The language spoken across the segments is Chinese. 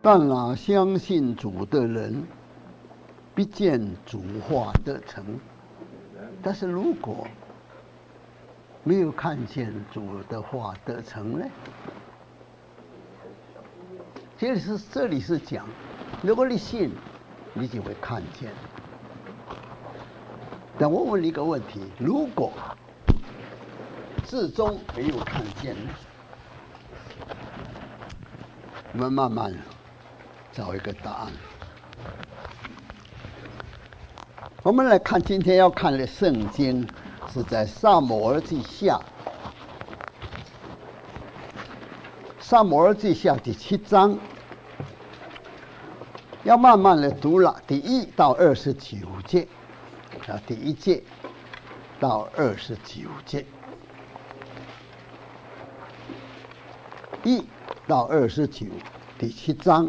但那相信主的人，必见主话得成。但是如果没有看见主的话得成呢？这里是讲，如果你信，你就会看见。但我问你一个问题：如果至终没有看见呢？我们慢慢找一个答案。我们来看今天要看的圣经，是在撒母耳记下，撒母耳记下第7章，要慢慢的读了第1到29节，第1节到29节，1到29，第7章。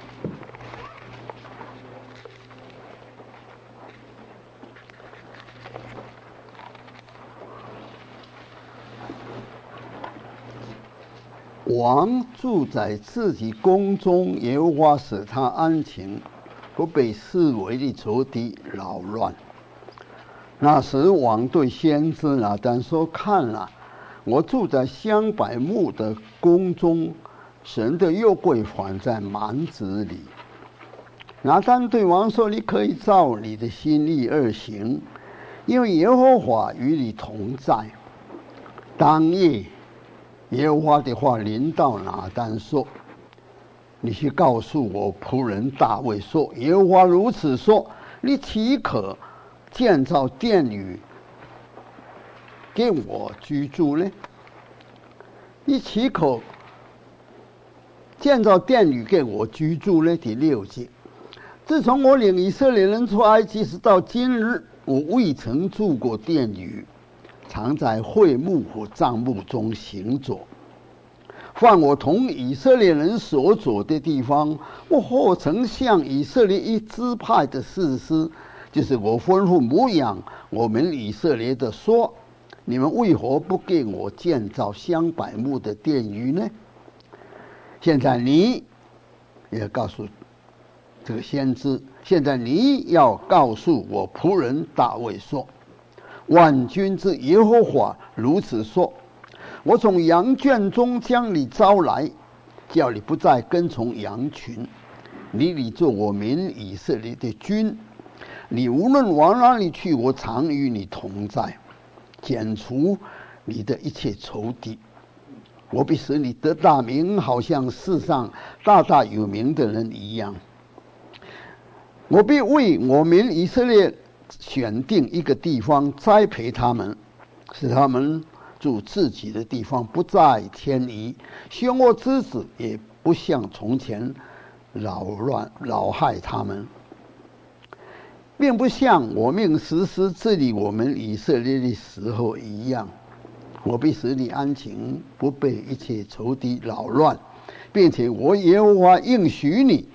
王住在自己宫中，耶和华使他安静，不被四围的仇敌扰乱。那时王对先知拿单说：看啊，我住在香柏木的宫中，神的约柜放在幔子里。拿单对王说：你可以照你的心意而行，因为耶和华与你同在。当夜耶和华的话临到拿单说：你去告诉我仆人大卫说，耶和华如此说，你岂可建造殿宇给我居住呢？你岂可建造殿宇给我居住呢？第6节，自从我领以色列人出埃及直到今日，我未曾住过殿宇，常在会幕和帐幕中行走。犯我同以色列人所走的地方，我或曾向以色列一支派的士师，就是我吩咐牧养我们以色列的说：你们为何不给我建造香柏木的殿宇呢？现在你也告诉这个先知，现在你要告诉我仆人大卫说：万军之耶和华如此说，我从羊圈中将你招来，叫你不再跟从羊群，你做我民以色列的君。你无论往哪里去，我常与你同在，剪除你的一切仇敌。我必使你得大名，好像世上大大有名的人一样。我必为我民以色列选定一个地方，栽培他们，使他们住自己的地方，不再迁移。凶恶之子也不像从前扰害他们，并不像我命实施治理我们以色列的时候一样。我必使你安静，不被一切仇敌扰乱，并且我耶和华应许你，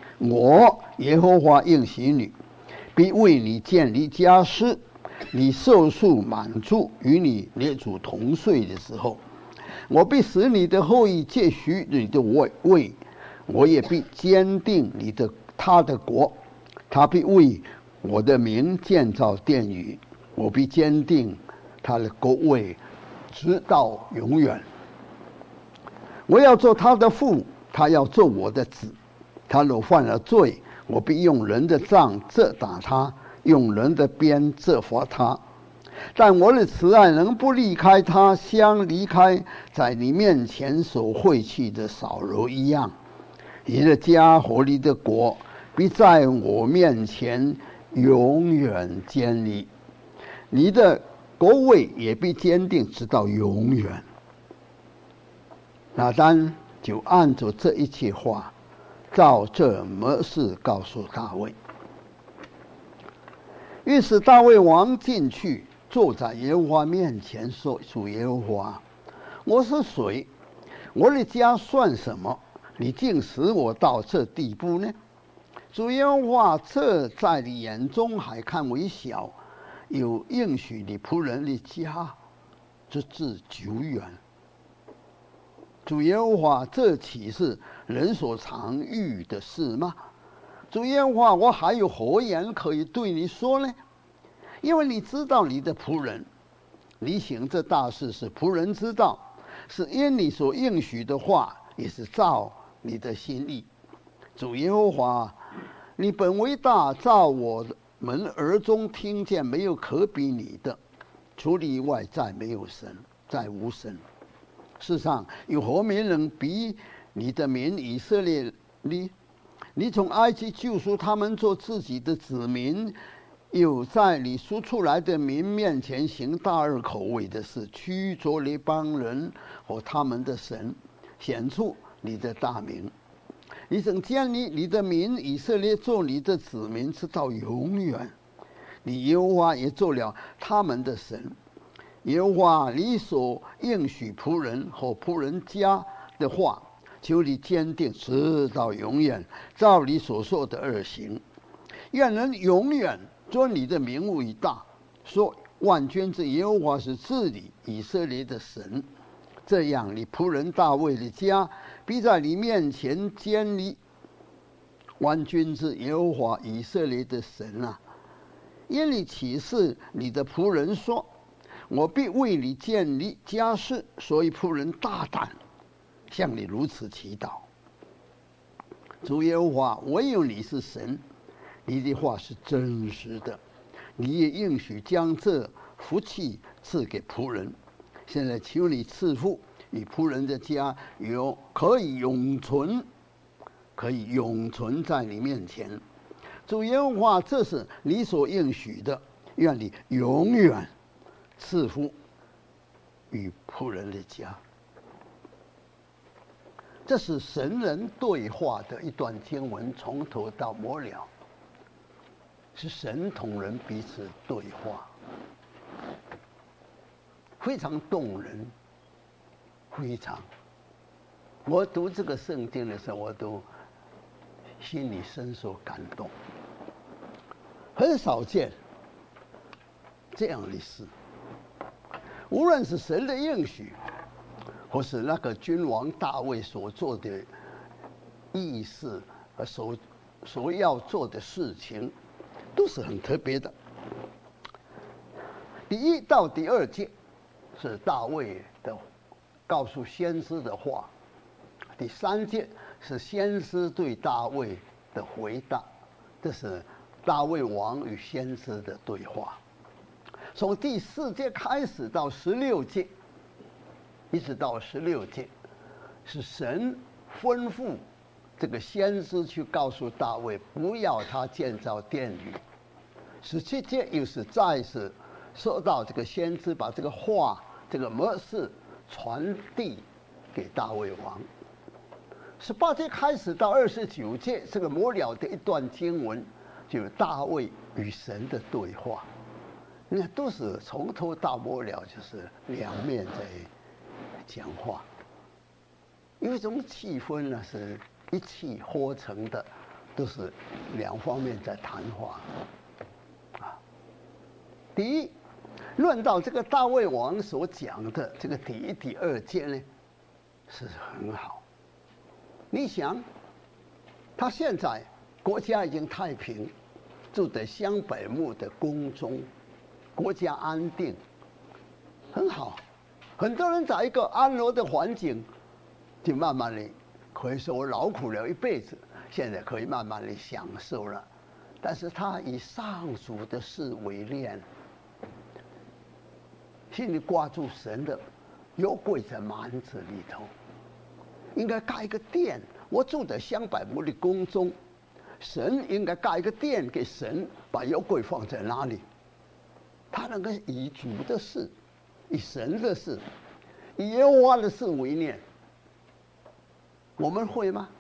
必为你建立家室。你寿数满足，与你列祖同岁的时候，我必使你的后裔接续你的位，我也必坚定他的国。他必为我的名建造殿宇，我必坚定他的国位直到永远。我要做他的父，他要做我的子。他若犯了罪，我必用人的杖责打他，用人的鞭责罚他。但我的慈爱能不离开他，像离开在你面前所废弃的扫罗一样。你的家和你的国必在我面前永远坚立，你的国位也必坚定直到永远。拿单就按着这一切话，照这模式告诉大卫。于是大卫王进去，坐在耶和华面前，说：主耶和华，我是谁？我的家算什么？你竟使我到这地步呢？主耶和华，这在你眼中还看为小，有应许你仆人的家，直至久远。 主耶和华，这岂是人所常遇的事吗？主耶和华，我还有何言可以对你说呢？因为你知道你的仆人，你行这大事是仆人知道，是因你所应许的话，也是照你的心意。主耶和华，你本为大，照我们耳中听见，没有可比你的，除你以外再没有神，再无神。世上有何民能比你的民以色列呢？你从埃及救赎他们做自己的子民，有在你输出来的民面前行大而可畏的事，驱逐列邦人和他们的神，显出你的大名。你曾建立你的民以色列做你的子民，直到永远。你耶和华也做了他们的神。耶和华，你所应许仆人和仆人家的话，求你坚定直到永远，照你所说的而行。愿人永远尊你的名为大，说万军之耶和华是治理以色列的神。这样，你仆人大卫的家必在你面前建立。万军之耶和华以色列的神啊，因你启示你的仆人说，我必为你建立家室，所以仆人大胆向你如此祈祷。主耶和华，唯有你是神，你的话是真实的，你也应许将这福气赐给仆人。现在求你赐福与仆人的家有可以永存在你面前。主耶和华，这是你所应许的，愿你永远赐福与仆人的家。这是神人对话的一段经文，从头到末了是神同人彼此对话，非常动人，非常。我读这个圣经的时候，我都心里深受感动，很少见这样的事。无论是神的应许，或是那个君王大卫所做的义事和所要做的事情，都是很特别的。第1到第2节是大卫的告诉先知的话，第3节是先知对大卫的回答，这是大卫王与先知的对话。从第4节开始到16节，一直到16节，是神吩咐这个先知去告诉大卫，不要他建造殿宇。17节又是再次说到这个先知把这个话、这个模式传递给大卫王。18节开始到29节，这个末了的一段经文，就是大卫与神的对话。你看，都是从头到末了，就是两面在讲话，有一种气氛呢，是一气呵成的，都是两方面在谈话。第一，论到这个大卫王所讲的这个第1、第2节呢，是很好。你想，他现在国家已经太平，住在乡百亩的宫中，国家安定，很好。很多人在一个安乐的环境，就慢慢的可以说我劳苦了一辈子，现在可以慢慢的享受了。但是他以上主的事为念，心里挂住神的，又跪在幔子里头，应该盖一个殿。我住在乡百亩的宫中，神应该盖一个殿给神，把油柜放在哪里？他那个以主的事，以神的事，以耶和华的事为念，我们会吗？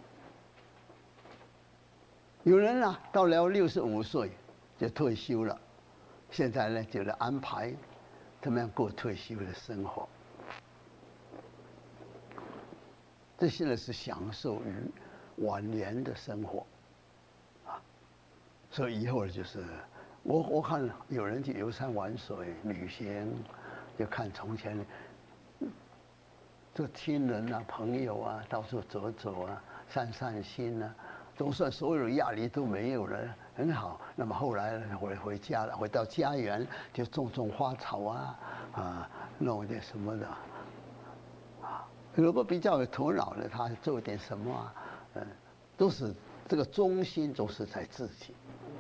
有人啊，到了65岁就退休了，现在呢，就来安排怎么样过退休的生活。这现在是享受于晚年的生活，所以以后就是我看有人去游山玩水、旅行，就看从前这亲人啊、朋友啊，到处走走啊，散散心啊，总算所有的压力都没有了，很好。那么后来回家了，回到家园就种种花草啊，弄点什么的。如果比较有头脑的，他做点什么啊？都是这个中心都是在自己。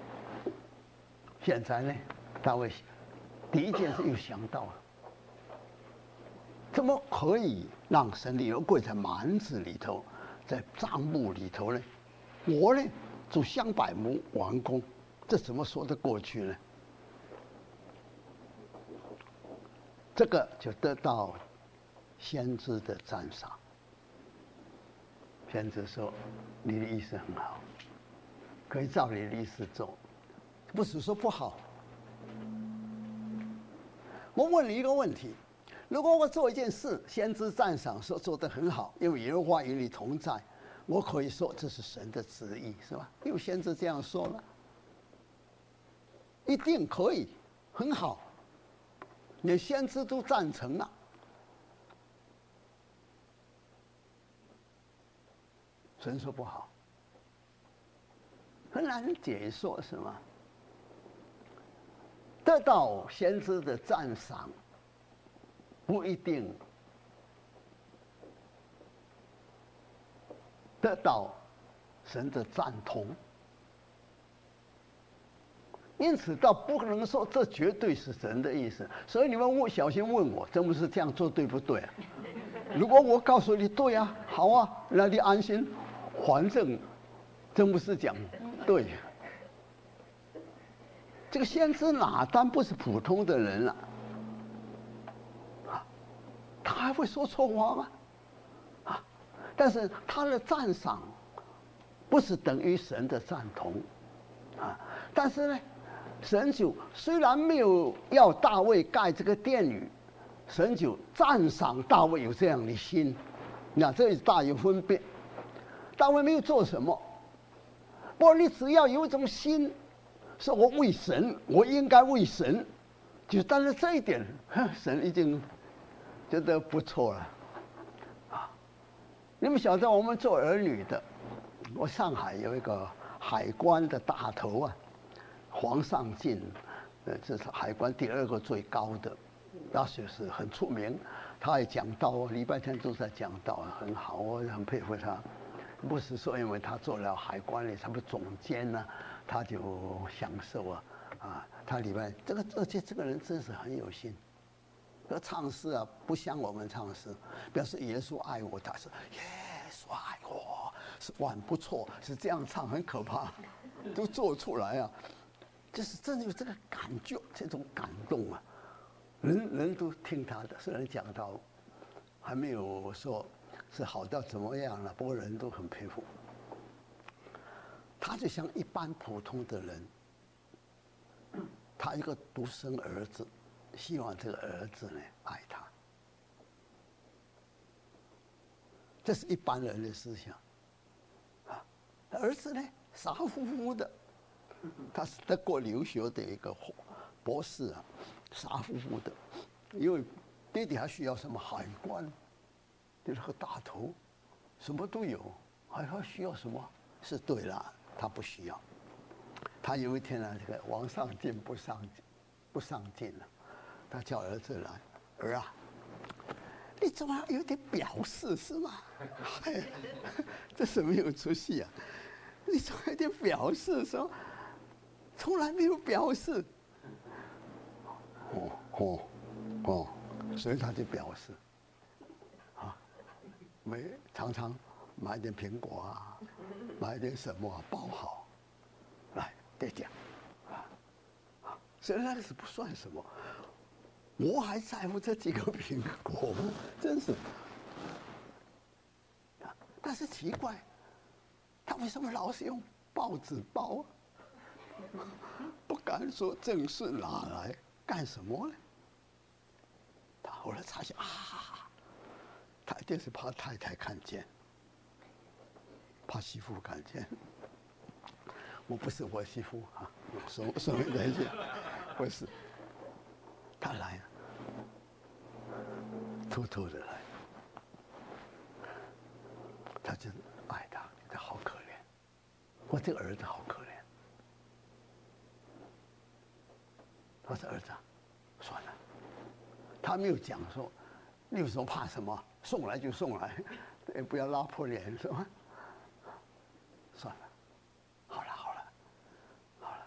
现在呢，大卫第一件事又想到了，怎么可以让神的油跪在幔子里头，在帐幕里头呢？我呢，主香柏木完工，这怎么说得过去呢？这个就得到先知的赞赏。先知说：“你的意思很好，可以照你的意思做，不是说不好。我问你一个问题：如果我做一件事，先知赞赏说做得很好，因为耶和华与你同在，我可以说这是神的旨意，是吧？因为先知这样说了，一定可以，很好，连先知都赞成了。”神说不好，很难解说，是吗？得到先知的赞赏，不一定得到神的赞同，因此倒不能说这绝对是神的意思。所以你们小心问我，真不是这样做对不对啊？如果我告诉你对啊，好啊，那你安心。反正真不是讲对，这个先知哪单不是普通的人啊？他还会说错话吗？但是他的赞赏不是等于神的赞同但是呢，神就虽然没有要大卫盖这个殿宇，神就赞赏大卫有这样的心，那这大有分别。大卫没有做什么，不过你只要有一种心，说我为神，我应该为神，就单是这一点，神已经觉得不错了。你们晓得我们做儿女的，我上海有一个海关的大头啊，黄尚进，这是海关第2个最高的，那就是很出名。他也讲道，礼拜天都在讲道，很好，我很佩服他。不是说因为他做了海关里，他不是总监呢，他就享受他里面而且这个人真是很有心。唱诗啊，不像我们唱诗，表示耶稣爱我，他说耶稣爱我，是很不错，是这样唱很可怕，都做出来啊，就是真的有这个感觉，这种感动啊，人都听他的，虽然讲到还没有说是好到怎么样了，不过人都很佩服。他就像一般普通的人，他一个独生儿子，希望这个儿子呢爱他，这是一般人的思想儿子呢傻乎乎的，他是德国留学的一个博士傻乎乎的，因为爹地还需要什么海关。这个大头，什么都有，还需要什么？是对了，他不需要。他有一天呢，这个王上进不上进了，他叫儿子来，儿啊，你总要有点表示是吗？这什么有出息啊？你总有点表示，说从来没有表示。所以他就表示。常常买点苹果啊，买点什么包好，来爹讲所以那个是不算什么，我还在乎这几个苹果吗？真是。但是奇怪，他为什么老是用报纸包不敢说正式拿来干什么呢？他后来查想他一定是怕太太看见，怕媳妇看见。我不是我媳妇什么人家不是，他来了，偷偷的来， 他就是爱他，他好可怜，我这个儿子好可怜。他说儿子，算了，他没有讲说，你有什么怕什么，送来就送来，也不要拉破脸，是吧？算了，好了，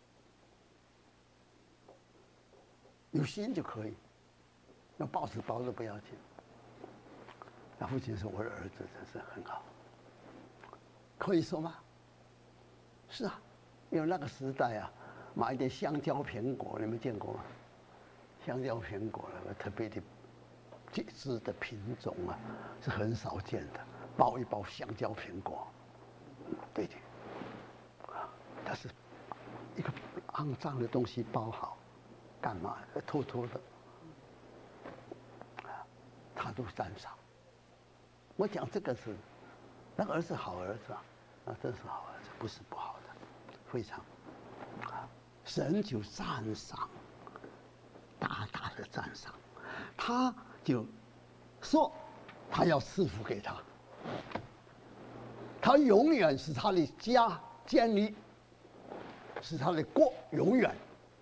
有心就可以，那报纸包的不要紧。那父亲说：“我的儿子真是很好，可以说吗？”是啊，因为那个时代啊，买一点香蕉、苹果，你们见过吗？香蕉、苹果那个特别的节肢的品种啊，是很少见的。包一包香蕉、苹果，对的，它是一个肮脏的东西包好，干嘛？偷偷的，他都赞赏。我讲这个是，那个儿子好儿子啊，那真是好儿子，不是不好的，非常啊，神就赞赏，大大的赞赏，他就说他要赐福给他，他永远是他的家建立，是他的国永远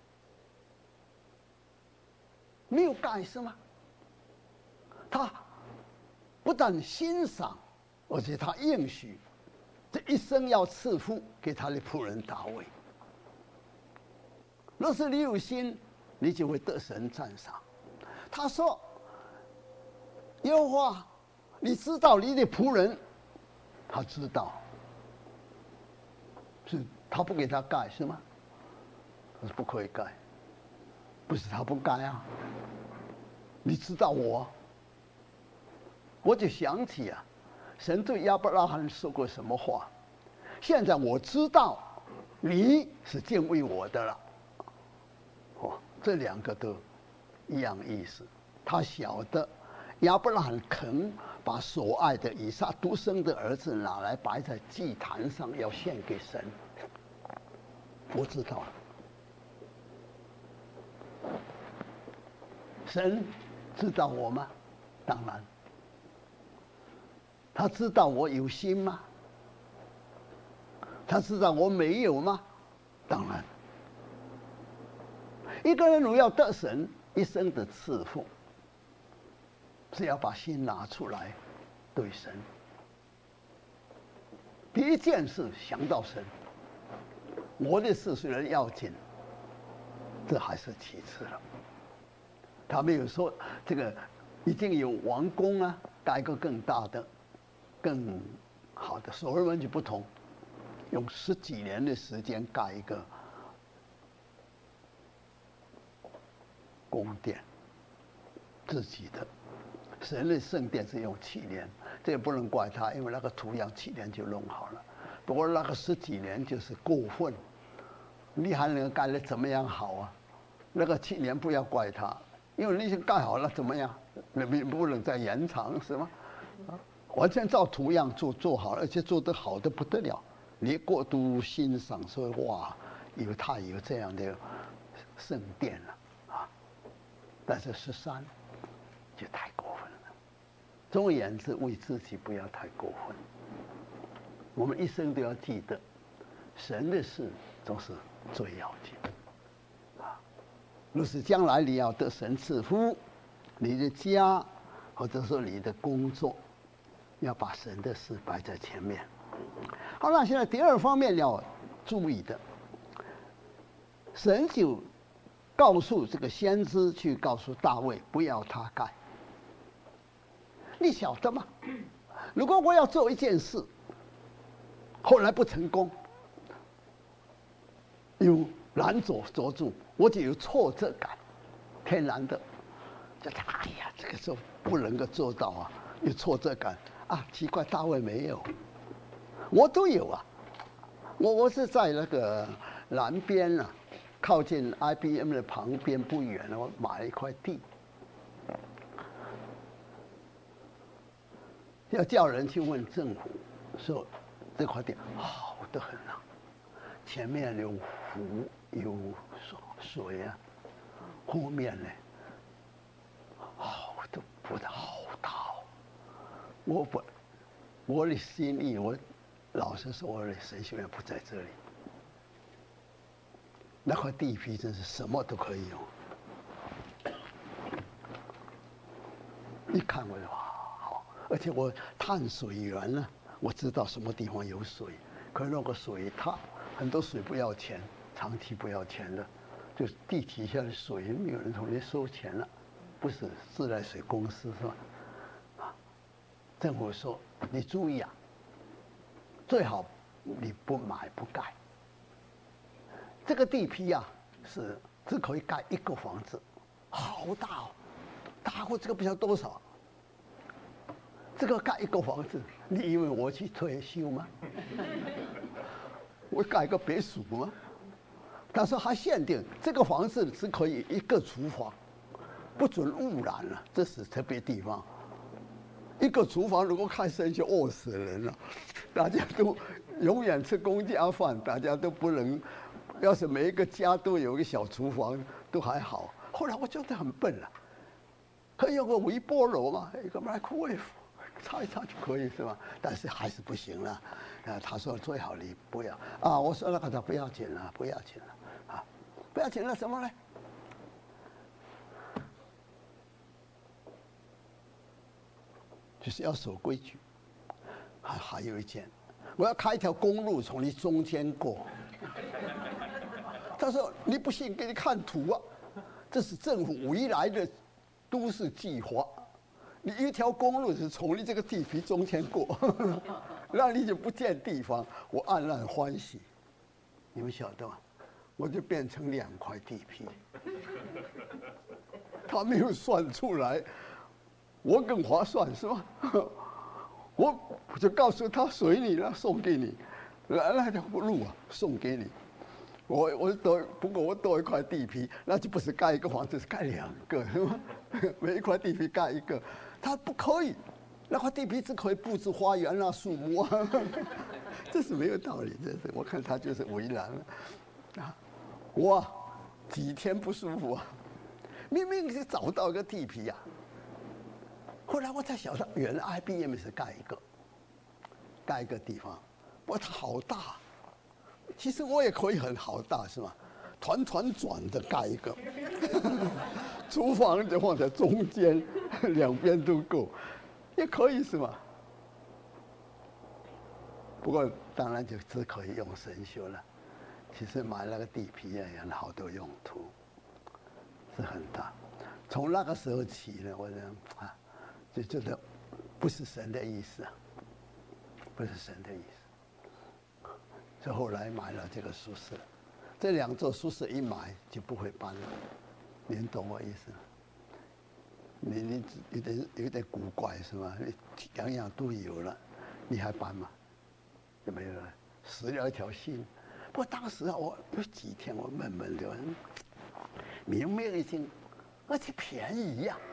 没有改是吗？他不但欣赏，而且他应许，这一生要赐福给他的仆人大卫。若是你有心，你就会得神赞赏。他说：“耶和华，你知道你的仆人，他知道，是他不给他盖是吗？他说不可以盖，不是他不盖啊，你知道我就想起啊，神对亚伯拉罕说过什么话？现在我知道你是敬畏我的了。这两个都一样意思。他晓得亚伯拉罕肯把所爱的以撒独生的儿子拿来摆在祭坛上，要献给神。我知道了，神知道我吗？当然。他知道我有心吗？他知道我没有吗？当然。一个人如要得神一生的赐福，是要把心拿出来对神。第一件事想到神，我的事虽然要紧，这还是其次了。他没有说这个已经有王宫啊，盖一个更大的、更好的。所罗门就不同，用10几年的时间盖一个宫殿，自己的。神的圣殿是用7年，这也不能怪他，因为那个图样7年就弄好了。不过那个10几年就是过分，你还能盖得怎么样好啊？那个7年不要怪他，因为你已经盖好了，怎么样？你不能再延长是吗？完全照图样做好，而且做得好的不得了。你过度欣赏说哇，他有这样的圣殿了啊！但是13就太过分了。总而言之，为自己不要太过分。我们一生都要记得，神的事都是最要紧啊！若是将来你要得神赐福，你的家或者说你的工作，要把神的事摆在前面。好了，现在第二方面要注意的，神就告诉这个先知去告诉大卫，不要他盖。你晓得吗？如果我要做一件事，后来不成功，有拦阻住，我就有挫折感，天然的，就哎呀，这个时候不能够做到啊，有挫折感啊，奇怪，大卫没有，我都有啊。我是在那个南边啊，靠近 IBM 的旁边不远，我买了一块地，要叫人去问政府，说这块地好得很啊，前面有湖有水啊，后面呢，好的不得好大哦， 我的心意，我老实说，我的神学院不在这里。那块地皮真是什么都可以用。一看我就哇好，而且我探水源呢，我知道什么地方有水。可是那个水，它很多水不要钱，长期不要钱的，就是地底下的水，没有人从那收钱了，不是自来水公司是吧？啊，政府说你注意啊，最好你不买不盖。这个地皮啊，是只可以盖一个房子，好大哦，大过这个不知道多少。这个盖一个房子，你以为我去退休吗？我盖个别墅吗？但是还限定这个房子只可以一个厨房，不准污染了，这是特别地方。一个厨房如果开生就饿死人了，大家都永远吃公家饭，大家都不能。要是每一个家都有一个小厨房，都还好。后来我觉得很笨了，可以有个微波炉嘛，一个 microwave， 插一插就可以是吧？但是还是不行了。他说最好你不要啊，我说那个他不要紧了，不要紧了啊，不要紧了什么呢？就是要守规矩。还有一件，我要开一条公路从你中间过。他说你不信，给你看图啊，这是政府未来的都市计划。你一条公路是从你这个地皮中间过，那你就不见地方。我黯然欢喜，你们晓得吗？我就变成2块地皮。他没有算出来，我更划算是吧？我就告诉他随你了，送给你，那条路啊送给你。不过我多一块地皮，那就不是盖一个房子，是盖2个，是吗？每一块地皮盖一个，他不可以，那块地皮只可以布置花园啊、树木啊，这是没有道理，这是我看他就是为难了啊！我几天不舒服啊，明明是找到一个地皮啊，后来我才晓得，原来 IBM 是盖一个地方，不过它好大。其实我也可以很好大是吧？团转的盖一个，厨房就放在中间，2边都够，也可以是吧？不过当然就只可以用神修了。其实买那个地皮也有好多用途，是很大。从那个时候起呢，我就觉得不是神的意思啊，不是神的意思。所以后来买了这个宿舍，这2座宿舍一买就不会搬了，您懂我意思吗？你有点古怪是吧？2样都有了，你还搬吗？就没有了，死了一条心。不过当时啊，我有几天我闷闷的，明明已经，而且便宜呀、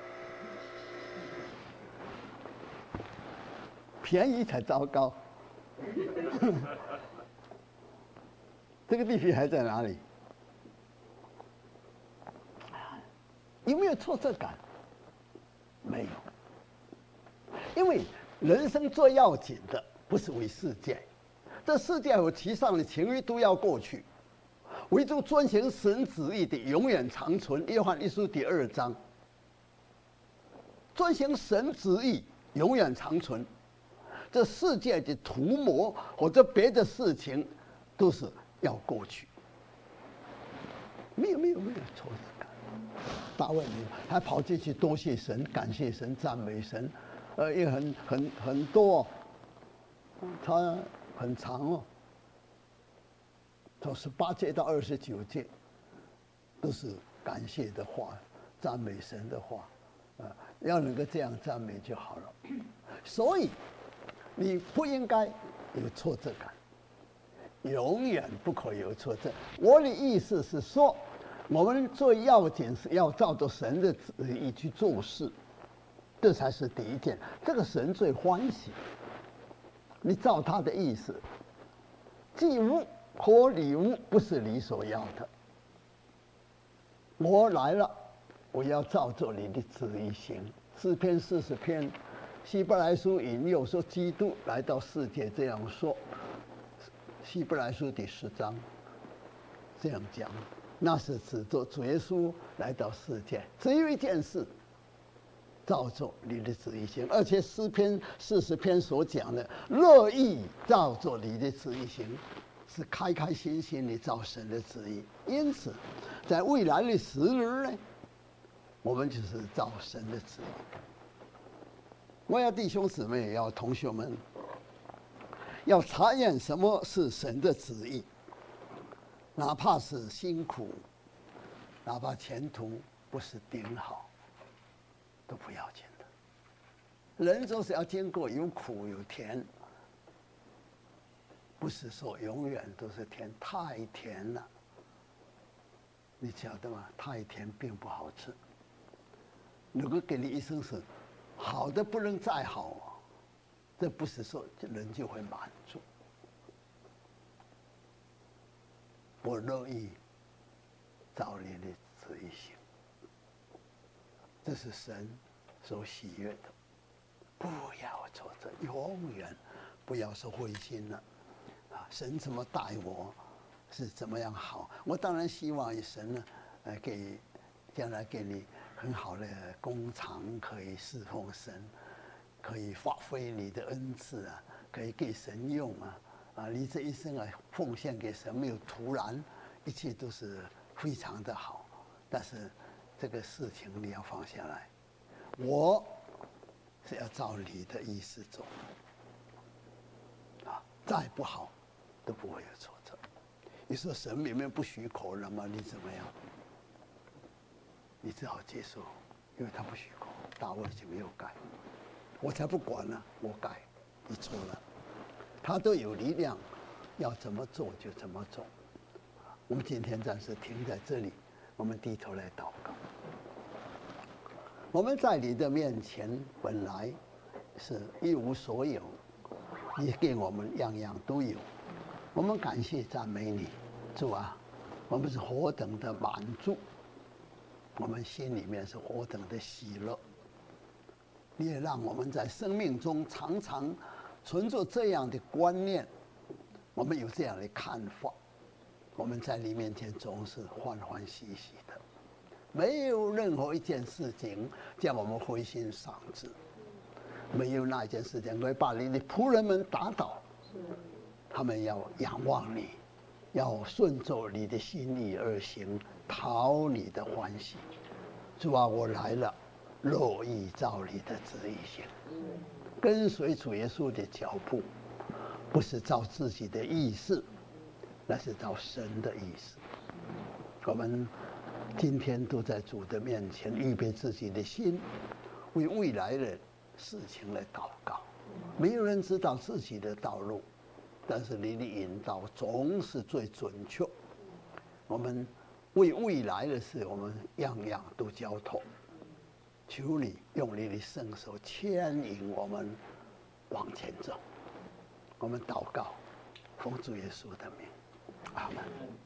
便宜才糟糕。这个地皮还在哪里？有没有挫折感？没有，因为人生最要紧的不是为世界，这世界和其上的情欲都要过去，唯独遵行神旨意的永远长存。约翰一书第2章，遵行神旨意永远长存。这世界的涂抹或者别的事情，都是要过去。没有挫折感，大卫还跑进去多谢神、感谢神、赞美神，也很多，他很长哦，从18节到29节，都是感谢的话、赞美神的话，要能够这样赞美就好了。所以你不应该有挫折感。永远不可以有挫折。我的意思是说，我们最要紧是要照着神的旨意去做事，这才是第一件。这个神最欢喜，你照他的意思，祭物和礼物不是你所要的。我来了，我要照着你的旨意行。诗篇40篇希伯来书引用说基督来到世界这样说，希伯来书第10章这样讲，那是指着主耶稣来到世界，只有一件事，照着你的旨意行。而且诗篇40篇所讲的乐意照着你的旨意行，是开开心心的照神的旨意。因此在未来的时日呢，我们就是照神的旨意。我要弟兄姊妹，也要同学们，要查验什么是神的旨意，哪怕是辛苦，哪怕前途不是顶好，都不要紧的。人总是要经过有苦有甜，不是说永远都是甜，太甜了，你晓得吗？太甜并不好吃。如果给你一生是好的不能再好，这不是说人就会满足。我乐意照你的旨意行，这是神所喜悦的。不要挫折，永远不要说灰心了。神怎么待我，是怎么样好？我当然希望神呢，将来给你很好的工厂，可以侍奉神，可以发挥你的恩赐啊，可以给神用啊！你这一生啊，奉献给神没有徒然，一切都是非常的好。但是这个事情你要放下来，我是要照你的意思做啊，再不好都不会有挫折。你说神明明不许可了吗？你怎么样？你只好接受，因为他不许可，大卫就没有改。我才不管呢，我改，你错了。他都有力量，要怎么做就怎么做。我们今天暂时停在这里，我们低头来祷告。我们在你的面前本来是一无所有，你给我们样样都有，我们感谢赞美你，主啊，我们是何等的满足，我们心里面是何等的喜乐。你也让我们在生命中常常存着这样的观念，我们有这样的看法，我们在你面前总是欢欢喜喜的，没有任何一件事情叫我们灰心丧志，没有那一件事情会把你的仆人们打倒。他们要仰望你，要顺着你的心意而行，讨你的欢喜。主啊，我来了，乐意照你的旨意行，跟随主耶稣的脚步，不是照自己的意思，那是照神的意思。我们今天都在主的面前预备自己的心，为未来的事情来祷告。没有人知道自己的道路，但是你的引导总是最准确。我们为未来的事，我们样样都交托。求你用你的圣手牵引我们往前走。我们祷告，奉主耶稣的名，阿门。